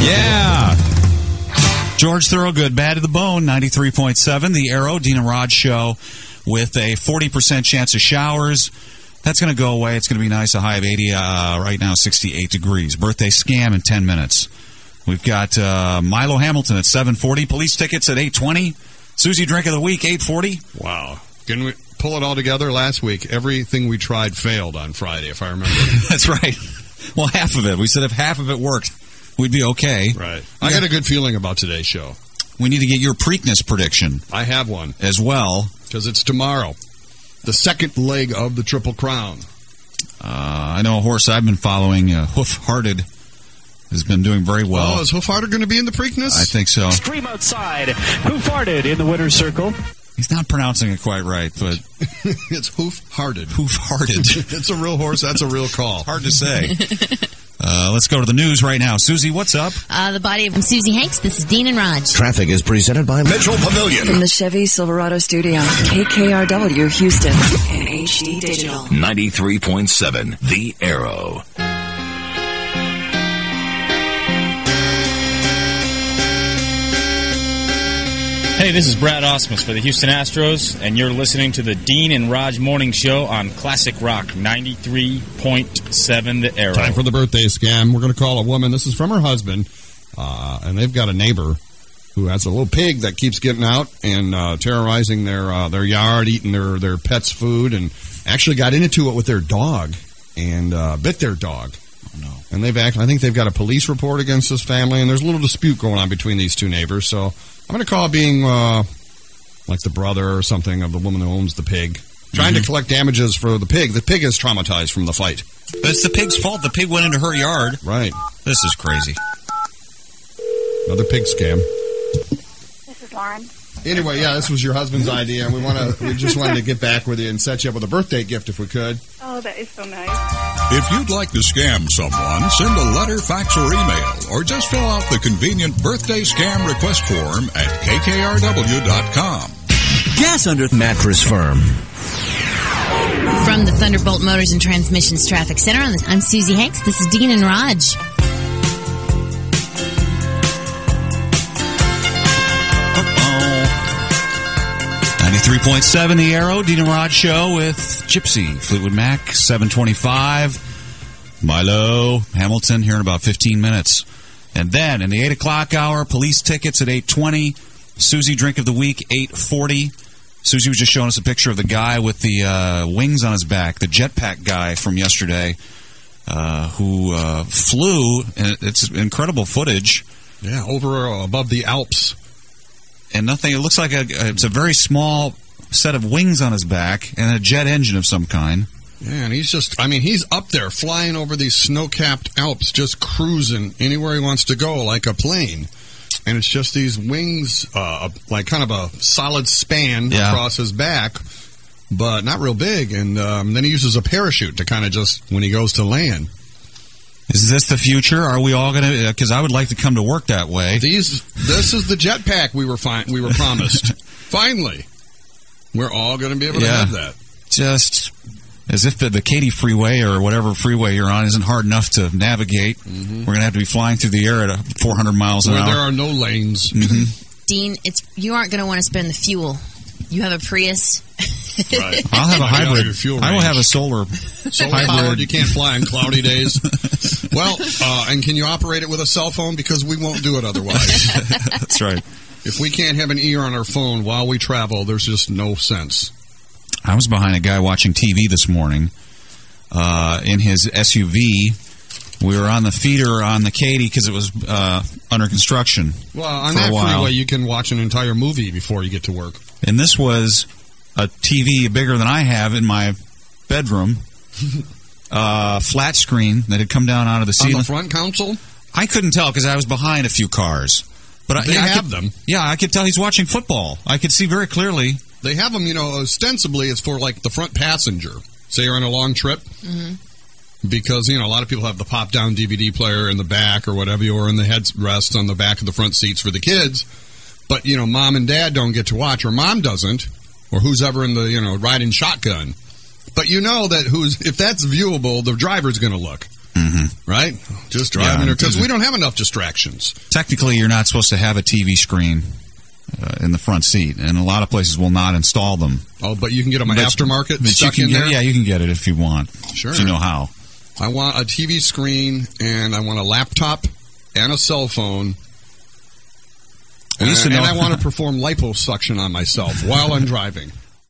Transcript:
Yeah. George Thorogood, Bad to the Bone, 93.7. The Arrow, Dean and Raj show with a 40% chance of showers. That's going to go away. It's going to be nice. A high of 80. Right now, 68 degrees. Birthday scam in 10 minutes. We've got Milo Hamilton at 7:40. Police tickets at 8:20. Susie Drink of the Week, 8:40. Wow. Can we pull it all together? Last week, everything we tried failed on Friday, if I remember. That's right. Well, half of it. We said if half of it worked, we'd be okay. Right. I got a good feeling about today's show. We need to get your Preakness prediction. I have one. As well. Because it's tomorrow. The second leg of the Triple Crown. I know a horse I've been following, Hoof Hearted, has been doing very well. Oh, is Hoof Hearted going to be in the Preakness? I think so. Scream outside. Hoof Hearted in the winner's circle. He's not pronouncing it quite right, but... It's Hoof Hearted. Hoof Hearted. It's a real horse. That's a real call. Hard to say. Let's go to the news right now. Susie, what's up? The body of Susie Hanks. This is Dean and Raj. Traffic is presented by Mitchell Pavilion. From the Chevy Silverado studio, KKRW Houston, and HD Digital. 93.7, The Arrow. Hey, this is Brad Osmus for the Houston Astros, and you're listening to the Dean and Raj Morning Show on Classic Rock 93.7 The Arrow. Time for the birthday scam. We're going to call a woman. This is from her husband, and they've got a neighbor who has a little pig that keeps getting out and terrorizing their yard, eating their pets' food, and actually got into it with their dog and bit their dog. Oh, no. And I think they've got a police report against this family, and there's a little dispute going on between these two neighbors, so... I'm going to call being like the brother or something of the woman who owns the pig. Trying to collect damages for the pig. The pig is traumatized from the fight. But it's the pig's fault. The pig went into her yard. Right. This is crazy. Another pig scam. This is Lauren. Anyway, yeah, this was your husband's idea, and we just wanted to get back with you and set you up with a birthday gift if we could. Oh, that is so nice. If you'd like to scam someone, send a letter, fax, or email, or just fill out the convenient birthday scam request form at kkrw.com. Gas Under Mattress Firm. From the Thunderbolt Motors and Transmissions Traffic Center, I'm Susie Hanks. This is Dean and Raj. 93.7 The Arrow, Dean and Rod Show with Gypsy, Fleetwood Mac, 725. Milo Hamilton here in about 15 minutes. And then in the 8 o'clock hour, police tickets at 8:20. Susie Drink of the Week, 8:40. Susie was just showing us a picture of the guy with the wings on his back, the jetpack guy from yesterday, who flew. And it's incredible footage. Yeah, above the Alps. And nothing. It looks like it's a very small set of wings on his back and a jet engine of some kind. Yeah, and he's up there flying over these snow-capped Alps, just cruising anywhere he wants to go like a plane. And it's just these wings, like kind of a solid span across his back, but not real big. And then he uses a parachute to kind of just, when he goes to land. Is this the future? Are we all going to... Because I would like to come to work that way. This is the jetpack we were promised. Finally. We're all going to be able to have that. Just as if the Katy Freeway or whatever freeway you're on isn't hard enough to navigate. Mm-hmm. We're going to have to be flying through the air at 400 miles an hour. Where there are no lanes. Mm-hmm. Dean, you aren't going to want to spend the fuel. You have a Prius. Right. I'll have a hybrid. I will have a solar powered. You can't fly on cloudy days. Well, and can you operate it with a cell phone? Because we won't do it otherwise. That's right. If we can't have an ear on our phone while we travel, there's just no sense. I was behind a guy watching TV this morning in his SUV. We were on the feeder on the Katy because it was under construction. Well, on that freeway, you can watch an entire movie before you get to work. And this was a TV bigger than I have in my bedroom, flat screen that had come down out of the ceiling. On the front console? I couldn't tell because I was behind a few cars. But they have them. Yeah, I could tell he's watching football. I could see very clearly. They have them, ostensibly it's for like the front passenger. Say you're on a long trip. Mm-hmm. Because, a lot of people have the pop-down DVD player in the back or whatever, or in the headrest on the back of the front seats for the kids. But, mom and dad don't get to watch, or mom doesn't, or who's ever in the, riding shotgun. But that if that's viewable, the driver's going to look. Right? Just driving there because we don't have enough distractions. Technically, you're not supposed to have a TV screen in the front seat, and a lot of places will not install them. Oh, but you can get them aftermarket stuck in there? Yeah, you can get it if you want. Sure. If you know how. I want a TV screen, and I want a laptop and a cell phone. And I want to perform liposuction on myself while I'm driving.